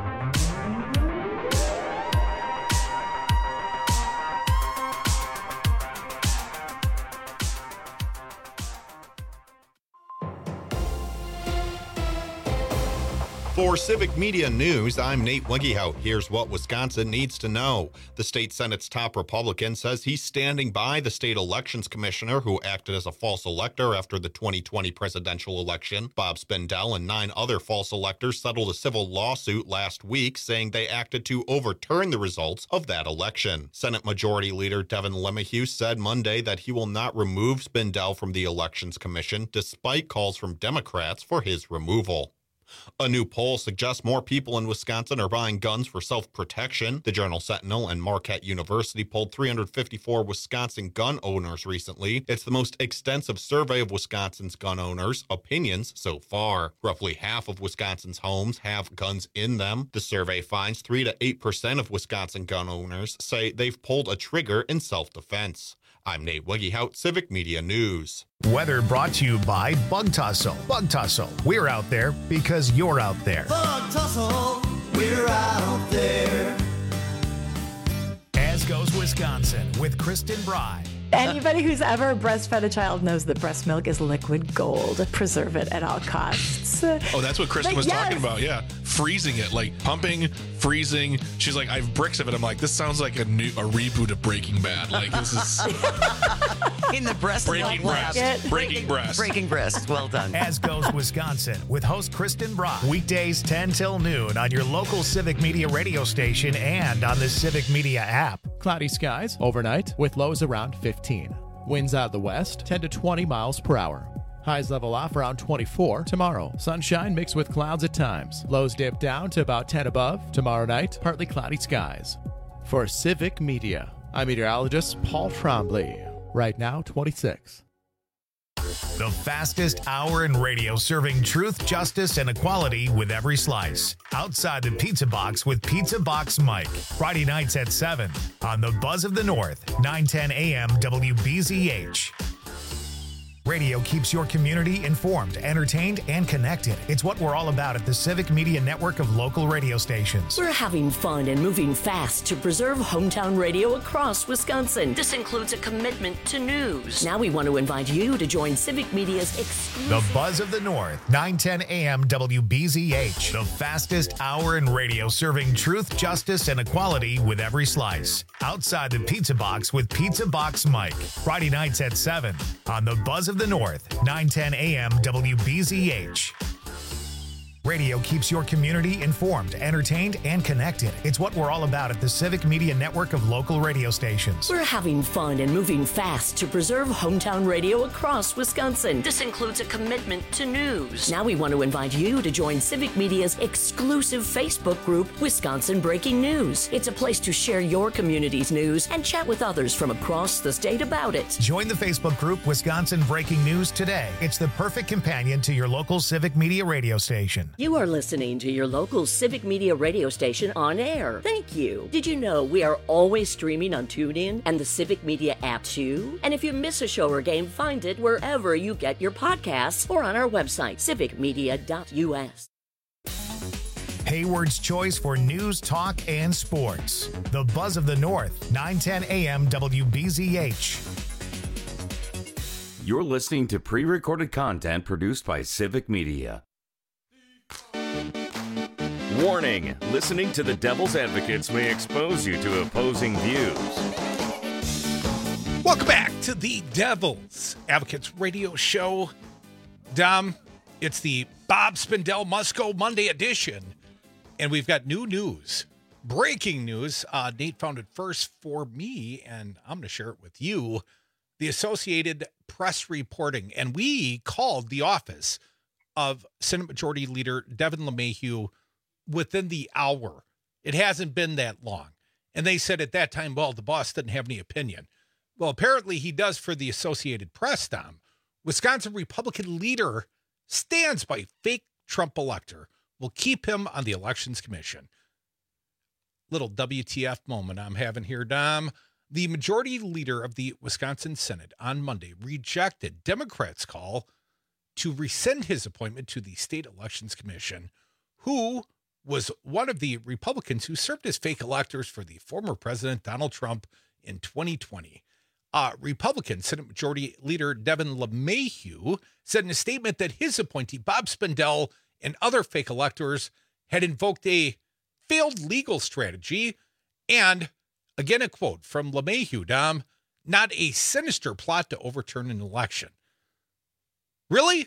For Civic Media News, I'm Nate Wegehout. Here's what Wisconsin needs to know. The state Senate's top Republican says he's standing by the state elections commissioner who acted as a false elector after the twenty twenty presidential election. Bob Spindell and nine other false electors settled a civil lawsuit last week saying they acted to overturn the results of that election. Senate Majority Leader Devin LeMahieu said Monday that he will not remove Spindell from the Elections Commission despite calls from Democrats for his removal. A new poll suggests more people in Wisconsin are buying guns for self-protection. The Journal Sentinel and Marquette University polled three hundred fifty-four Wisconsin gun owners recently. It's the most extensive survey of Wisconsin's gun owners' opinions so far. Roughly half of Wisconsin's homes have guns in them. The survey finds three to eight percent of Wisconsin gun owners say they've pulled a trigger in self-defense. I'm Nate Wegehout, Civic Media News. Weather brought to you by Bug Tussle. Bug Tussle, we're out there because you're out there. Bug Tussle, we're out there. As goes Wisconsin with Kristen Bry. Anybody who's ever breastfed a child knows that breast milk is liquid gold. Preserve it at all costs. Oh, that's what Kristen But was yes. talking about. Yeah. Freezing it, like pumping, freezing. She's like, I have bricks of it. I'm like, this sounds like a new a reboot of Breaking Bad. Like, this is in the breast breaking milk breast. lab. Breaking breast. Breaking breast. Well done. As goes Wisconsin with host Kristen Brock. Weekdays ten till noon on your local Civic Media radio station and on the Civic Media app. Cloudy skies overnight with lows around fifteen. Winds out of the west, ten to twenty miles per hour. Highs level off around twenty-four tomorrow. Sunshine mixed with clouds at times. Lows dip down to about ten above. Tomorrow night, partly cloudy skies. For Civic Media, I'm meteorologist Paul Trombley. Right now, twenty-six. The fastest hour in radio serving truth, justice, and equality with every slice. Outside the Pizza Box with Pizza Box Mike. Friday nights at seven on the Buzz of the North, nine ten A M W B Z H. Radio keeps your community informed, entertained, and connected. It's what we're all about at the Civic Media Network of local radio stations. We're having fun and moving fast to preserve hometown radio across Wisconsin. This includes a commitment to news. Now we want to invite you to join Civic Media's exclusive... The Buzz of the North, nine ten A M W B Z H. The fastest hour in radio serving truth, justice, and equality with every slice. Outside the Pizza Box with Pizza Box Mike. Friday nights at seven on the Buzz of the North, nine ten A M W B Z H. Radio keeps your community informed, entertained, and connected. It's what we're all about at the Civic Media Network of local radio stations. We're having fun and moving fast to preserve hometown radio across Wisconsin. This includes a commitment to news. Now we want to invite you to join Civic Media's exclusive Facebook group, Wisconsin Breaking News. It's a place to share your community's news and chat with others from across the state about it. Join the Facebook group Wisconsin Breaking News today. It's the perfect companion to your local Civic Media radio station. You are listening to your local Civic Media radio station on air. Thank you. Did you know we are always streaming on TuneIn and the Civic Media app too? And if you miss a show or game, find it wherever you get your podcasts or on our website, civic media dot U S. Hayward's choice for news, talk, and sports. The Buzz of the North, nine ten A M W B Z H. You're listening to pre-recorded content produced by Civic Media. Warning, listening to the Devil's Advocates may expose you to opposing views. Welcome back to the Devil's Advocates Radio Show. Dom, it's the Bob Spindell Must Go Monday edition, and we've got new news, breaking news. Uh, Nate found it first for me, and I'm going to share it with you. The Associated Press reporting, and we called the office of Senate Majority Leader Devin LeMahieu within the hour. It hasn't been that long. And they said at that time, well, the boss didn't have any opinion. Well, apparently he does for the Associated Press, Dom. Wisconsin Republican leader stands by fake Trump elector, will keep him on the Elections Commission. Little W T F moment I'm having here, Dom. The majority leader of the Wisconsin Senate on Monday rejected Democrats' call to rescind his appointment to the State Elections Commission, who was one of the Republicans who served as fake electors for the former President Donald Trump in twenty twenty. Uh, Republican Senate Majority Leader Devin LeMahieu said in a statement that his appointee, Bob Spindell, and other fake electors had invoked a failed legal strategy and, again, a quote from LeMahieu, Dom, not a sinister plot to overturn an election. Really?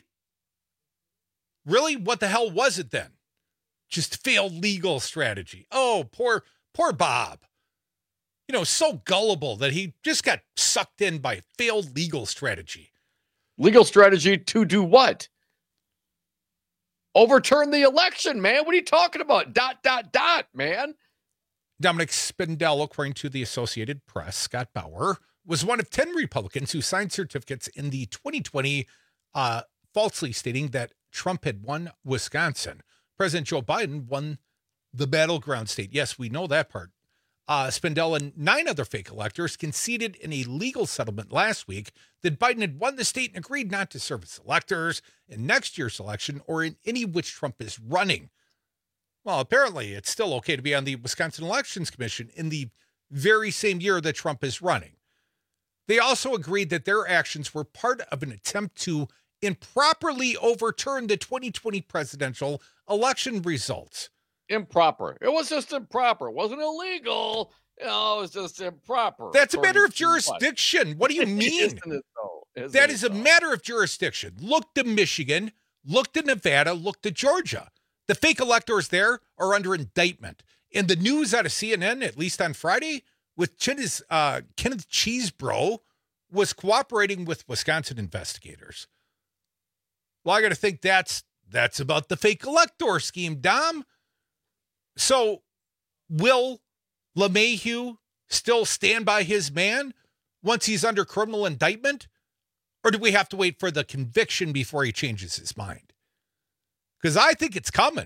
Really? What the hell was it then? Just failed legal strategy. Oh, poor, poor Bob. You know, so gullible that he just got sucked in by failed legal strategy. Legal strategy to do what? Overturn the election, man. What are you talking about? Dot, dot, dot, man. Dominic Spindell, according to the Associated Press, Scott Bauer, was one of ten Republicans who signed certificates in the twenty twenty, uh, falsely stating that Trump had won Wisconsin. President Joe Biden won the battleground state. Yes, we know that part. Uh, Spindell and nine other fake electors conceded in a legal settlement last week that Biden had won the state and agreed not to serve as electors in next year's election or in any which Trump is running. Well, apparently it's still okay to be on the Wisconsin Elections Commission in the very same year that Trump is running. They also agreed that their actions were part of an attempt to improperly overturn the twenty twenty presidential election results. Improper. It was just improper. It wasn't illegal. You know, it was just improper. That's a matter of jurisdiction. What, what do you mean? Isn't it though? Isn't that it is a though? matter of jurisdiction. Look to Michigan, look to Nevada, look to Georgia. The fake electors there are under indictment. And the news out of C N N, at least on Friday, with Kenneth, uh, Kenneth Cheesebro, was cooperating with Wisconsin investigators. Well, I got to think that's that's about the fake elector scheme, Dom. So will LeMahieu still stand by his man once he's under criminal indictment? Or do we have to wait for the conviction before he changes his mind? Because I think it's coming.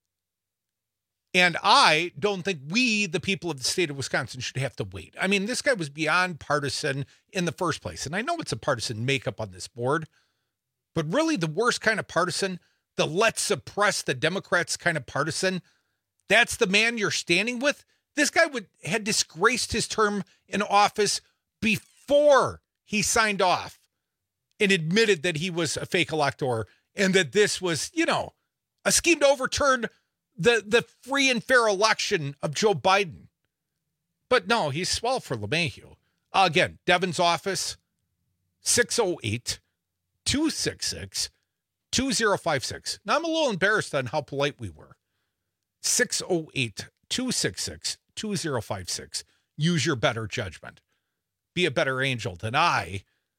And I don't think we, the people of the state of Wisconsin, should have to wait. I mean, this guy was beyond partisan in the first place. And I know it's a partisan makeup on this board. But really the worst kind of partisan, the let's suppress the Democrats kind of partisan, that's the man you're standing with? This guy would had disgraced his term in office before he signed off and admitted that he was a fake elector and that this was, you know, a scheme to overturn the, the free and fair election of Joe Biden. But no, he's swell for LeMahieu. Uh, again, Devin's office, six oh eight, two six six, two oh five six. Now, I'm a little embarrassed on how polite we were. six oh eight, two six six, two oh five six. Use your better judgment. Be a better angel than I.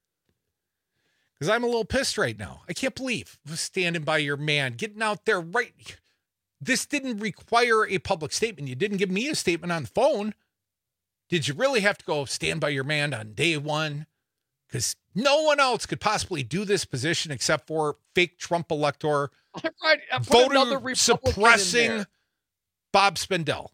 Because I'm a little pissed right now. I can't believe standing by your man, getting out there right. This didn't require a public statement. You didn't give me a statement on the phone. Did you really have to go stand by your man on day one? Because no one else could possibly do this position except for fake Trump elector, right, voter suppressing Bob Spindell.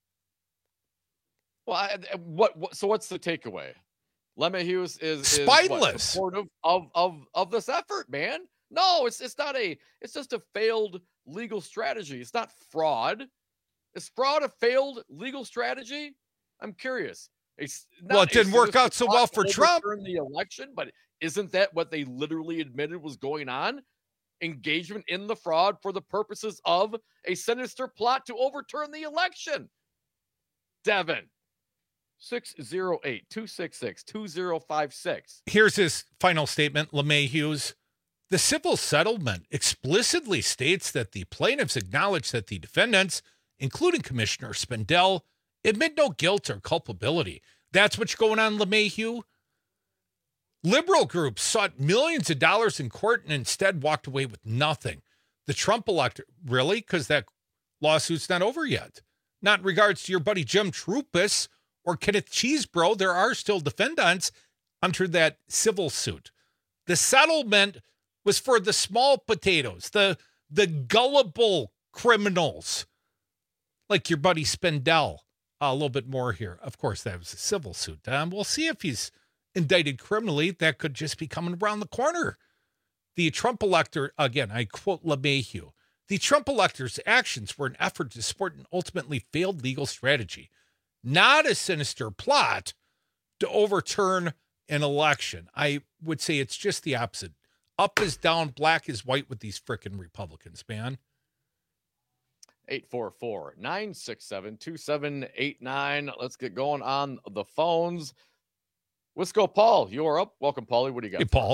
Well, I, what, what? So what's the takeaway? LeMahieu is, is spineless, what, supportive of of of this effort, man. No, it's it's not a. It's just a failed legal strategy. It's not fraud. Is fraud a failed legal strategy? I'm curious. It's not, well, it didn't work out so well for Trump. The election, but isn't that what they literally admitted was going on? Engagement in the fraud for the purposes of a sinister plot to overturn the election. Devin, six oh eight, two six six, two oh five six. Here's his final statement, LeMahieu's. The civil settlement explicitly states that the plaintiffs acknowledge that the defendants, including Commissioner Spindell, admit no guilt or culpability. That's what's going on, LeMahieu. Liberal groups sought millions of dollars in court and instead walked away with nothing. The Trump elector, really? Because that lawsuit's not over yet. Not in regards to your buddy Jim Troupis or Kenneth Cheesebro. There are still defendants under that civil suit. The settlement was for the small potatoes, the the gullible criminals, like your buddy Spindell. Uh, a little bit more here. Of course, that was a civil suit. Um, we'll see if he's indicted criminally. That could just be coming around the corner. The Trump elector, again, I quote LeMahieu, the Trump elector's actions were an effort to support an ultimately failed legal strategy, not a sinister plot to overturn an election. I would say it's just the opposite. Up is down, black is white with these frickin' Republicans, man. eight four four, nine six seven, two seven eight nine. Let's get going on the phones. Wisco Paul, you're up. Welcome, Paulie. What do you got? Hey, Paul.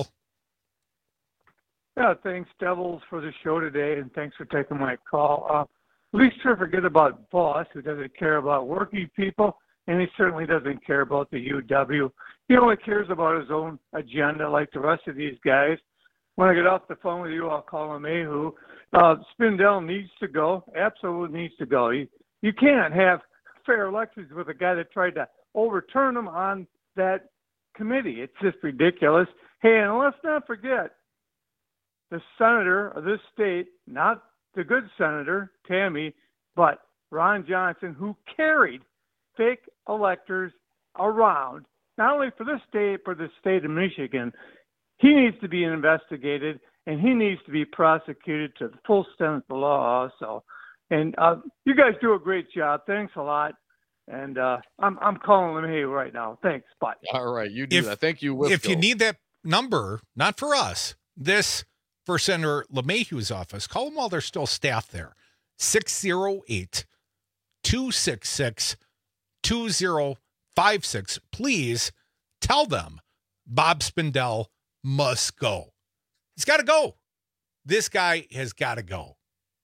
Yeah, thanks, Devils, for the show today, and thanks for taking my call. Uh, at least try to forget about Boss, who doesn't care about working people, and he certainly doesn't care about the U W. He only cares about his own agenda like the rest of these guys. When I get off the phone with you, I'll call him Ahu. Uh, Spindell needs to go. Absolutely needs to go. You, you can't have fair elections with a guy that tried to overturn them on that committee. It's just ridiculous. Hey, and let's not forget the senator of this state, not the good senator, Tammy, but Ron Johnson, who carried fake electors around, not only for this state, but the state of Michigan. He needs to be investigated, and he needs to be prosecuted to the full extent of the law also. And uh, you guys do a great job. Thanks a lot. And uh, I'm I'm calling him hey right now. Thanks. Bye. All right, you do If- that. Thank you, Wisco. If you need that number, not for us, this for Senator LeMahieu's office, call them while there's still staff there. six oh eight, two six six, two oh five six. Please tell them Bob Spindell must go. He's got to go. This guy has got to go.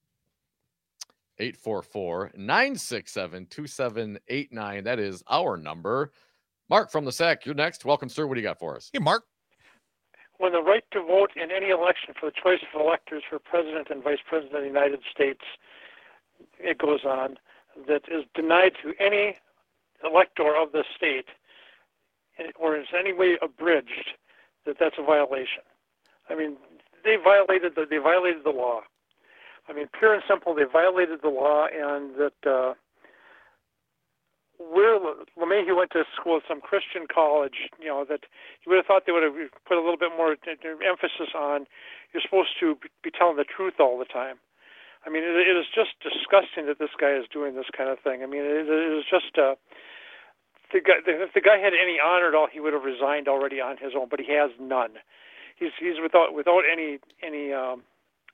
eight four four, nine six seven, two seven eight nine. That is our number. Mark from the S A C, you're next. Welcome, sir. What do you got for us? Hey, Mark. When the right to vote in any election for the choice of electors for president and vice president of the United States, it goes on, that is denied to any elector of the state or is any way abridged, that that's a violation. I mean, they violated the, they violated the law. I mean, pure and simple, they violated the law, and that uh, where LeMahieu went to school at some Christian college, you know, that you would have thought they would have put a little bit more emphasis on you're supposed to be telling the truth all the time. I mean, it, it is just disgusting that this guy is doing this kind of thing. I mean, it, it is just uh, the guy. If the guy had any honor at all, he would have resigned already on his own, but he has none. He's he's without without any any um,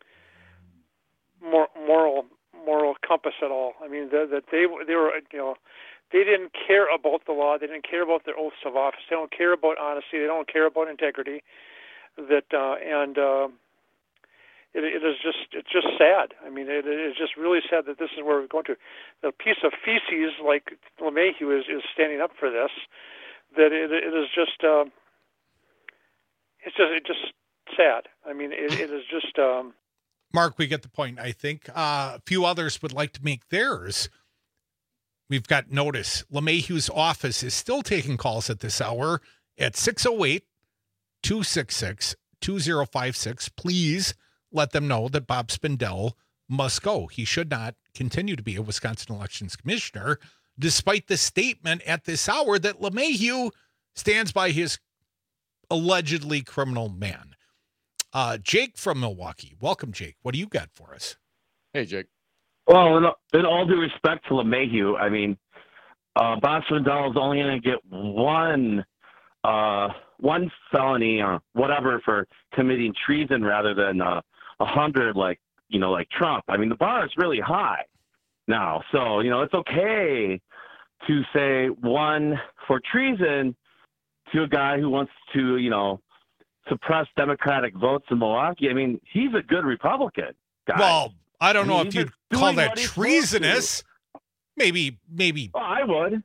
more, moral moral compass at all. I mean, the, that they they were you know. They didn't care about the law. They didn't care about their oaths of office. They don't care about honesty. They don't care about integrity. That uh, and uh, it, it is just it's just sad. I mean, it is just really sad that this is where we're going to. A piece of feces like LeMahieu is, is standing up for this. That it, it is just uh, it's just it's just sad. I mean, it, it is just. Um, Mark, we get the point. I think uh, a few others would like to make theirs. We've got notice. LeMahieu's office is still taking calls at this hour at six oh eight, two six six, two oh five six. Please let them know that Bob Spindell must go. He should not continue to be a Wisconsin Elections Commissioner, despite the statement at this hour that LeMahieu stands by his allegedly criminal man. Uh, Jake from Milwaukee. Welcome, Jake. What do you got for us? Hey, Jake. Well, in, in all due respect to LeMahieu, I mean, uh, Bob Spindell is only going to get one uh, one felony or whatever for committing treason rather than uh, a hundred like, you know, like Trump. I mean, the bar is really high now. So, you know, it's okay to say one for treason to a guy who wants to, you know, suppress Democratic votes in Milwaukee. I mean, he's a good Republican guy. Well, I don't I know mean, if he's you'd just call doing that what he's treasonous. supposed Maybe, maybe. Oh, I would.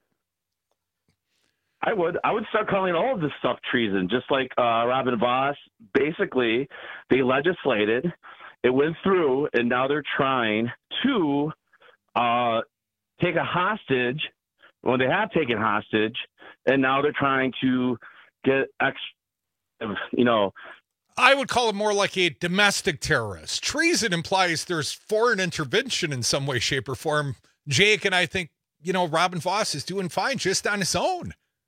I would. I would start calling all of this stuff treason, just like uh, Robin Voss. Basically, they legislated, it went through, and now they're trying to uh, take a hostage. Well, they have taken hostage, and now they're trying to get ex, you know. I would call it more like a domestic terrorist. Treason implies there's foreign intervention in some way, shape, or form. Jake and I think, you know, Robin Voss is doing fine just on his own.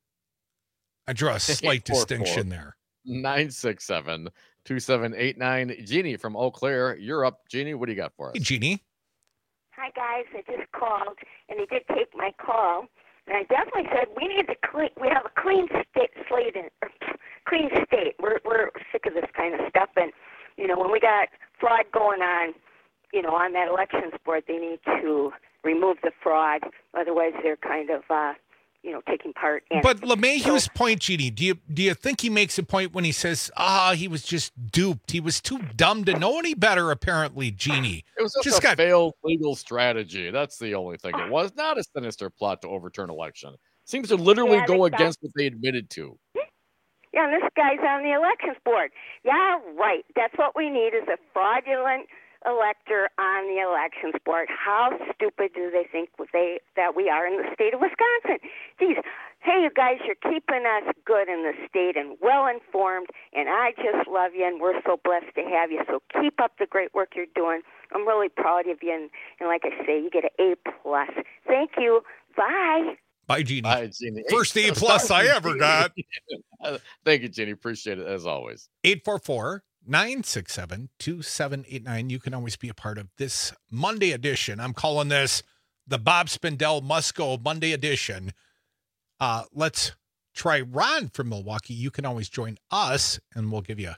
I draw a slight distinction there. nine six seven, two seven eight nine. Jeannie from Eau Claire, you're up. Jeannie, what do you got for us? Hey, Jeannie. Hi, guys. I just called, and they did take my call. And I definitely said we need to clean. We have a clean state, slate, in, or clean state. We're we're sick of this kind of stuff. And you know, when we got fraud going on, you know, on that elections board, they need to remove the fraud. Otherwise, they're kind of, uh, you know, taking part in. But LeMahieu's point, Jeannie, do you do you think he makes a point when he says, "Ah, he was just duped. He was too dumb to know any better." Apparently, Jeannie. It was just, just a got failed legal strategy. That's the only thing. It was not a sinister plot to overturn election. Seems to literally Yeah, go exactly. against what they admitted to. Yeah, and this guy's on the elections board. Yeah, right. That's what we need is a fraudulent elector on the elections board. How stupid do they think they that we are in the state of Wisconsin? Geez, hey, you guys, you're keeping us good in the state and well informed, and I just love you, and we're so blessed to have you. So keep up the great work you're doing. I'm really proud of you, and, and like I say, you get an A plus. Thank you. Bye. Bye, Jeannie. Bye, Jeannie. First A plus I ever got. Thank you, Jeannie. Appreciate it as always. eight four four, nine six seven, two seven eight nine. You can always be a part of this Monday edition. I'm calling this the Bob Spindell Must Go Monday edition. Uh, let's try Ron from Milwaukee. You can always join us, and we'll give you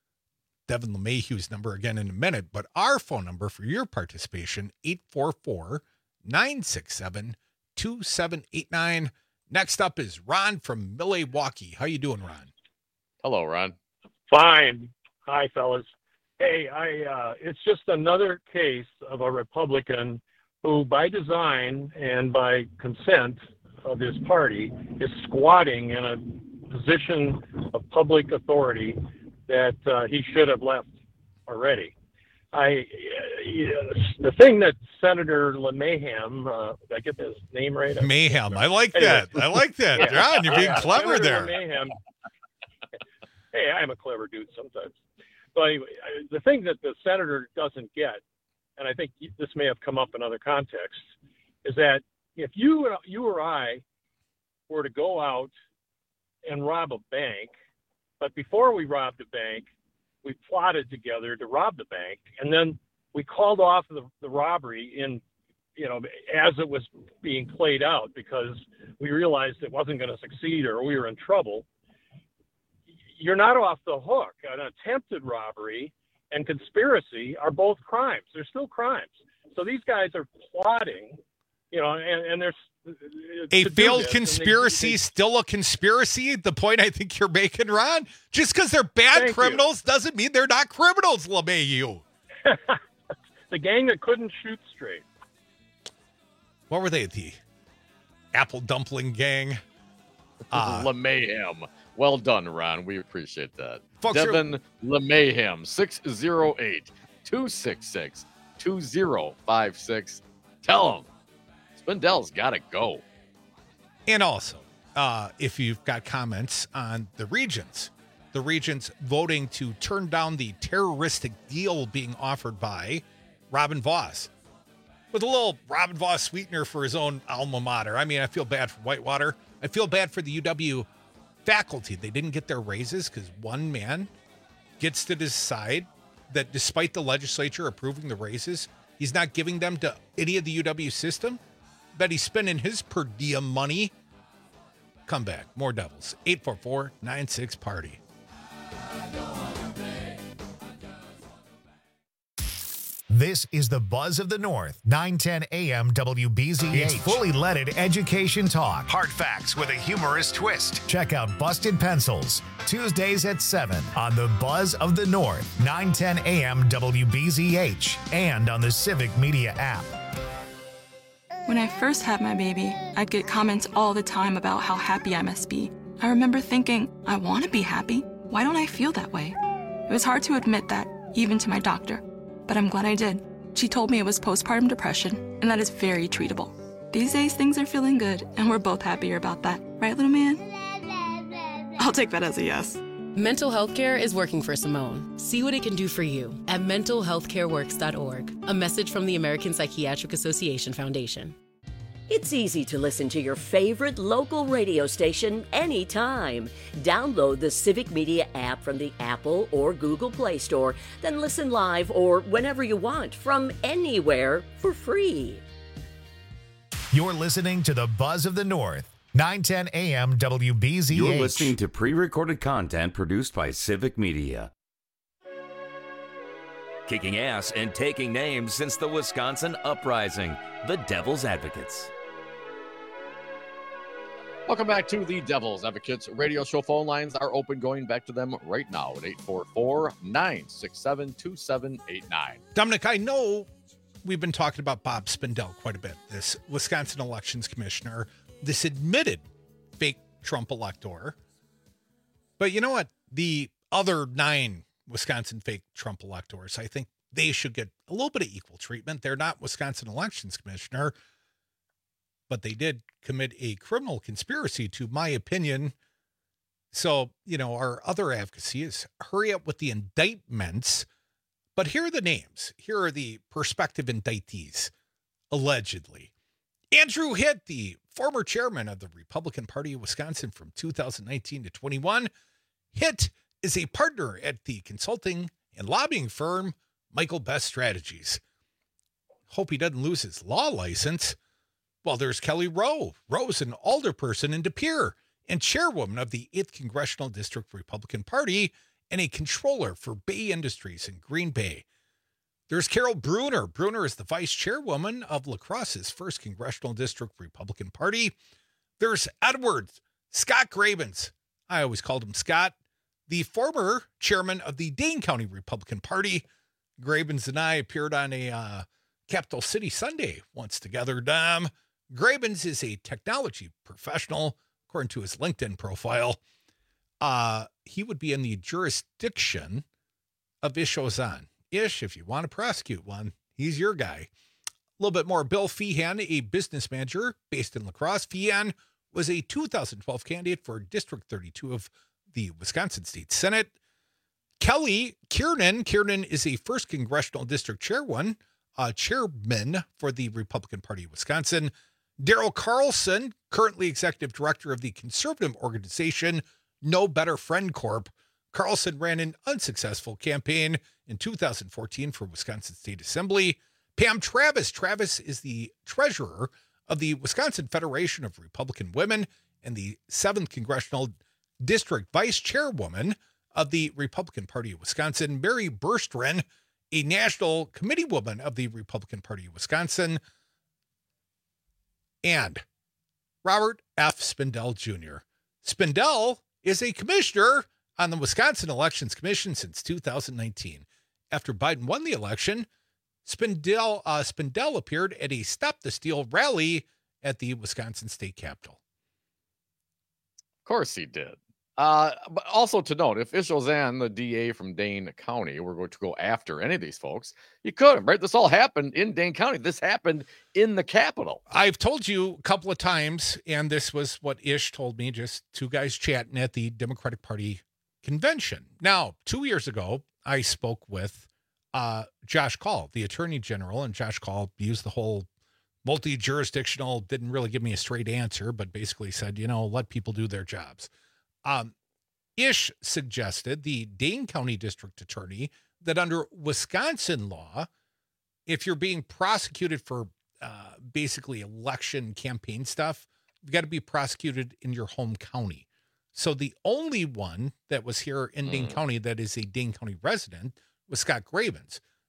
Devin LeMahieu's number again in a minute. But our phone number for your participation, eight four four, nine six seven, two seven eight nine. Next up is Ron from Milwaukee. How you doing, Ron? Hello, Ron. Fine. Hi, fellas. Hey, I uh, it's just another case of a Republican who, by design and by consent of his party, is squatting in a position of public authority that uh, he should have left already. I uh, the thing that Senator LeMahieu, uh, did I get his name right? Mayhem. I like Anyway. that. I like that. Yeah. Ron, you're being Yeah, clever Senator there. LeMahieu. Hey, I'm a clever dude sometimes. But anyway, I- the thing that the senator doesn't get, and I think this may have come up in other contexts, is that if you you or I were to go out and rob a bank, but before we robbed the bank, we plotted together to rob the bank, and then we called off the, the robbery in, you know, as it was being played out because we realized it wasn't going to succeed or we were in trouble. You're not off the hook. An attempted robbery and conspiracy are both crimes. They're still crimes. So these guys are plotting, you know, and, and there's A failed conspiracy, still a conspiracy? The point I think you're making, Ron? Just because they're bad Thank you. criminals doesn't mean they're not criminals, LeMahieu. The gang that couldn't shoot straight. What were they? The Apple Dumpling Gang? Uh, LeMahieu. Well done, Ron. We appreciate that. Folks, Devin LeMahieu, six oh eight, two six six, two oh five six. Tell him. Spindell's got to go. And also, uh, if you've got comments on the Regents, the Regents voting to turn down the terroristic deal being offered by Robin Voss, with a little Robin Voss sweetener for his own alma mater. I mean, I feel bad for Whitewater. I feel bad for the U W faculty. They didn't get their raises because one man gets to decide that despite the legislature approving the raises, he's not giving them to any of the U W system. Bet he's spending his per diem money. Come back. More Devils. eight four four, nine six party. This is the Buzz of the North, nine ten A M W B Z H. It's fully leaded education talk. Hard facts with a humorous twist. Check out Busted Pencils, Tuesdays at seven on the Buzz of the North, nine ten A M W B Z H, and on the Civic Media app. When I first had my baby, I'd get comments all the time about how happy I must be. I remember thinking, I want to be happy. Why don't I feel that way? It was hard to admit that, even to my doctor. But I'm glad I did. She told me it was postpartum depression, and that is very treatable. These days, things are feeling good, and we're both happier about that. Right, little man? I'll take that as a yes. Mental health care is working for Simone. See what it can do for you at mental health care works dot org. A message from the American Psychiatric Association Foundation. It's easy to listen to your favorite local radio station anytime. Download the Civic Media app from the Apple or Google Play Store, then listen live or whenever you want from anywhere for free. You're listening to the Buzz of the North, nine ten A M W B Z H. You're listening to pre-recorded content produced by Civic Media. Kicking ass and taking names since the Wisconsin Uprising, the Devil's Advocates. Welcome back to the Devil's Advocates radio show. Phone lines are open, going back to them right now at eight four four, nine six seven, two seven eight nine. Dominic, I know we've been talking about Bob Spindell quite a bit, this Wisconsin elections commissioner, this admitted fake Trump elector. But you know what? The other nine Wisconsin fake Trump electors, I think they should get a little bit of equal treatment. They're not Wisconsin elections commissioner, but they did commit a criminal conspiracy, to my opinion. So, you know, our other advocacy is hurry up with the indictments. But here are the names. Here are the prospective indictees, allegedly. Andrew Hitt, the former chairman of the Republican Party of Wisconsin from two thousand nineteen to twenty-one. Hitt is a partner at the consulting and lobbying firm Michael Best Strategies. Hope he doesn't lose his law license. Well, there's Kelly Rowe. Rowe's an alderperson in De Pere and chairwoman of the eighth Congressional District Republican Party and a controller for Bay Industries in Green Bay. There's Carol Bruner. Bruner is the vice chairwoman of La Crosse's first Congressional District Republican Party. There's Edward Scott Grabens. I always called him Scott, the former chairman of the Dane County Republican Party. Grabens and I appeared on a uh, Capital City Sunday once together. Um, Grabens is a technology professional, according to his LinkedIn profile. Uh, he would be in the jurisdiction of Ish Ozan. Ish, if you want to prosecute one, he's your guy. A little bit more. Bill Feehan, a business manager based in La Crosse. Feehan was a two thousand twelve candidate for District thirty-two of the Wisconsin State Senate. Kelly Kiernan. Kiernan is a first Congressional District chairman, uh, chairman for the Republican Party of Wisconsin. Daryl Carlson, currently executive director of the conservative organization No Better Friend Corp. Carlson ran an unsuccessful campaign in two thousand fourteen for Wisconsin State Assembly. Pam Travis. Travis is the treasurer of the Wisconsin Federation of Republican Women and the seventh Congressional District vice chairwoman of the Republican Party of Wisconsin. Mary Burstrin, a national committee woman of the Republican Party of Wisconsin. And Robert F. Spindell Junior Spindell is a commissioner on the Wisconsin Elections Commission since two thousand nineteen. After Biden won the election, Spindell, uh, Spindell appeared at a Stop the Steal rally at the Wisconsin State Capitol. Of course he did. Uh, but also to note, if Ish Ozan, the D A from Dane County, were going to go after any of these folks, you couldn't, right? This all happened in Dane County. This happened in the Capitol. I've told you a couple of times, and this was what Ish told me, just two guys chatting at the Democratic Party convention. Now, two years ago, I spoke with uh, Josh Call, the Attorney General, and Josh Call used the whole multi-jurisdictional, didn't really give me a straight answer, but basically said, you know, let people do their jobs. Um, Ish suggested, the Dane County District Attorney, that under Wisconsin law, if you're being prosecuted for uh, basically election campaign stuff, you've got to be prosecuted in your home county. So the only one that was here in mm. Dane County that is a Dane County resident was Scott Grabens.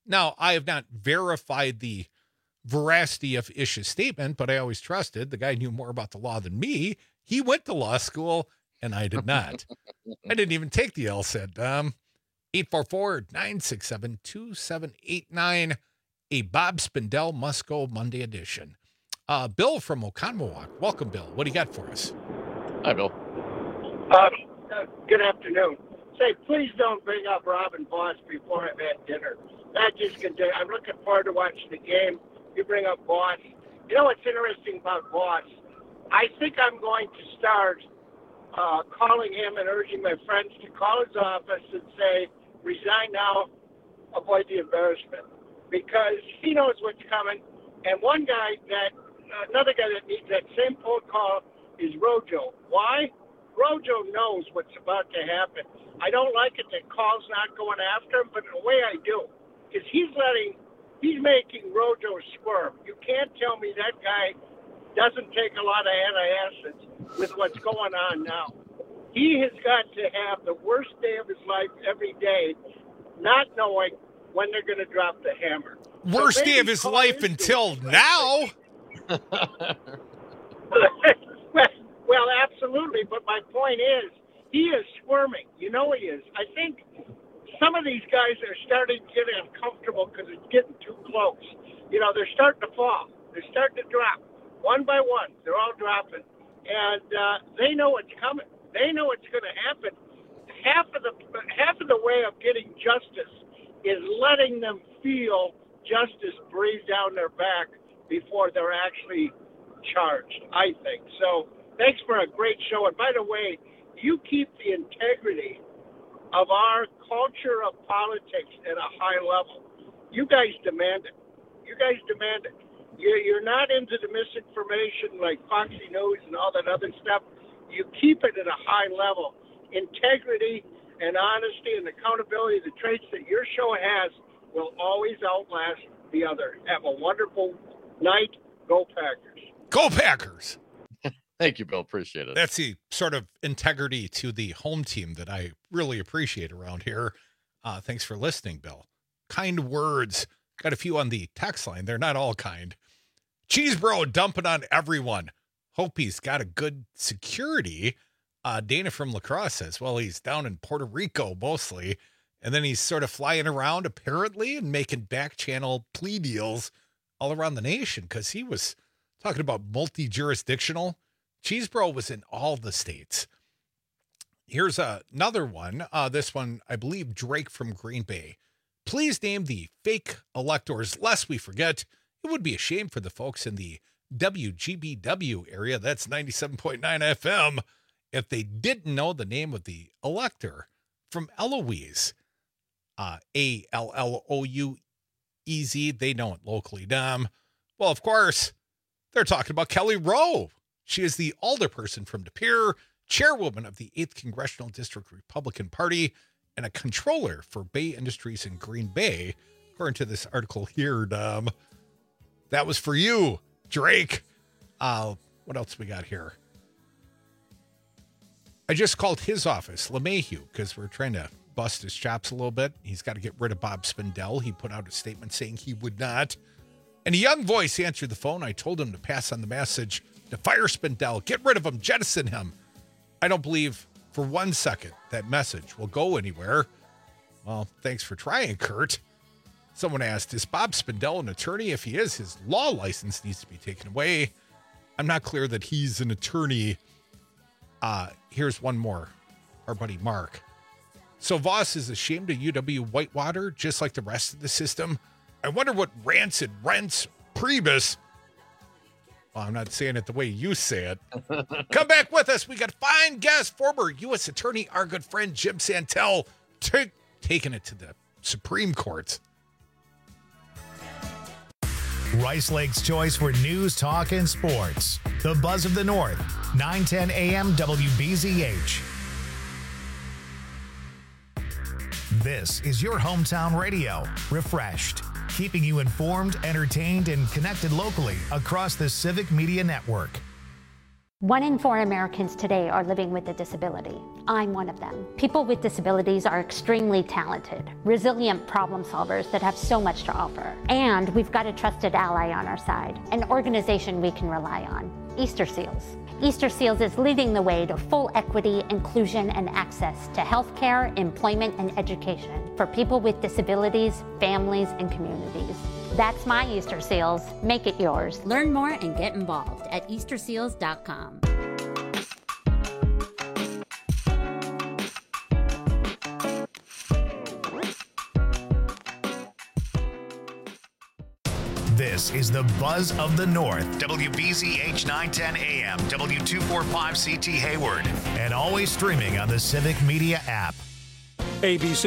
Now, I have not verified the veracity of Ish's statement, but I always trusted the guy knew more about the law than me. He went to law school, and I did not. I didn't even take the L S A T. Um, eight four four, nine six seven, two seven eight nine, a Bob Spindell Must Go Monday edition. Uh, Bill from Oconomowoc. Welcome, Bill. What do you got for us? Hi, Bill. Uh, uh, good afternoon. Say, please don't bring up Robin Voss before I've had dinner. That just continue. I'm looking forward to watching the game. You bring up Voss. You know what's interesting about Voss? I think I'm going to start uh, calling him and urging my friends to call his office and say, resign now, avoid the embarrassment. Because he knows what's coming. And one guy that, uh, another guy that needs that same phone call is Rojo. Why? Rojo knows what's about to happen. I don't like it that Call's not going after him, but in a way I do. Because he's letting, he's making Rojo squirm. You can't tell me that guy doesn't take a lot of antacids with what's going on now. He has got to have the worst day of his life every day, not knowing when they're going to drop the hammer. Worst so day of his life until now. Well, absolutely. But my point is, he is squirming. You know he is. I think some of these guys are starting to get uncomfortable because it's getting too close. You know, they're starting to fall. They're starting to drop. One by one, they're all dropping. And uh, they know what's coming. They know what's going to happen. Half of the half of the way of getting justice is letting them feel justice breathe down their back before they're actually charged, I think. So thanks for a great show. And by the way, you keep the integrity of our culture of politics at a high level. You guys demand it. You guys demand it. You're not into the misinformation like Foxy News and all that other stuff. You keep it at a high level. Integrity and honesty and accountability, the traits that your show has, will always outlast the other. Have a wonderful night. Go Packers. Go Packers. Thank you, Bill. Appreciate it. That's the sort of integrity to the home team that I really appreciate around here. Uh, thanks for listening, Bill. Kind words. Got a few on the text line. They're not all kind. Cheesebro dumping on everyone. Hope he's got a good security. Uh, Dana from La Crosse says, well, he's down in Puerto Rico mostly. And then he's sort of flying around apparently and making back channel plea deals all around the nation because he was talking about multi-jurisdictional. Cheesebro was in all the states. Here's uh, another one. Uh, this one, I believe, Drake from Green Bay. Please name the fake electors, lest we forget. It would be a shame for the folks in the W G B W area, that's ninety-seven point nine F M, if they didn't know the name of the elector. From Eloise, uh, A L L O U E Z, they know it locally dumb. Well, of course, they're talking about Kelly Rowe. She is the alderperson from De Pere, chairwoman of the eighth Congressional District Republican Party, and a controller for Bay Industries in Green Bay, according to this article here. Um, that was for you, Drake. Uh, what else we got here? I just called his office, LeMahieu, because we're trying to bust his chops a little bit. He's got to get rid of Bob Spindell. He put out a statement saying he would not. And a young voice answered the phone. I told him to pass on the message to fire Spindell, get rid of him, jettison him. I don't believe for one second that message will go anywhere. Well, thanks for trying, Kurt. Someone asked, is Bob Spindell an attorney? If he is, his law license needs to be taken away. I'm not clear that he's an attorney. Uh, here's one more. Our buddy Mark. So Voss is ashamed of U W Whitewater, just like the rest of the system. I wonder what rancid rents Priebus. Well, I'm not saying it the way you say it. Come back with us. We got a fine guest, former U S Attorney, our good friend Jim Santel, t- taking it to the Supreme Court. Rice Lake's choice for news, talk, and sports. The Buzz of the North, nine ten A M W B Z H. This is your hometown radio, refreshed, keeping you informed, entertained, and connected locally across the Civic Media Network. One in four Americans today are living with a disability. I'm one of them. People with disabilities are extremely talented, resilient problem solvers that have so much to offer. And we've got a trusted ally on our side, an organization we can rely on, Easter Seals. Easter Seals is leading the way to full equity, inclusion, and access to healthcare, employment, and education for people with disabilities, families, and communities. That's my Easter Seals. Make it yours. Learn more and get involved at easter seals dot com. This is the Buzz of the North. W B Z H nine ten A M, W two forty-five C T Hayward, and always streaming on the Civic Media app. A B C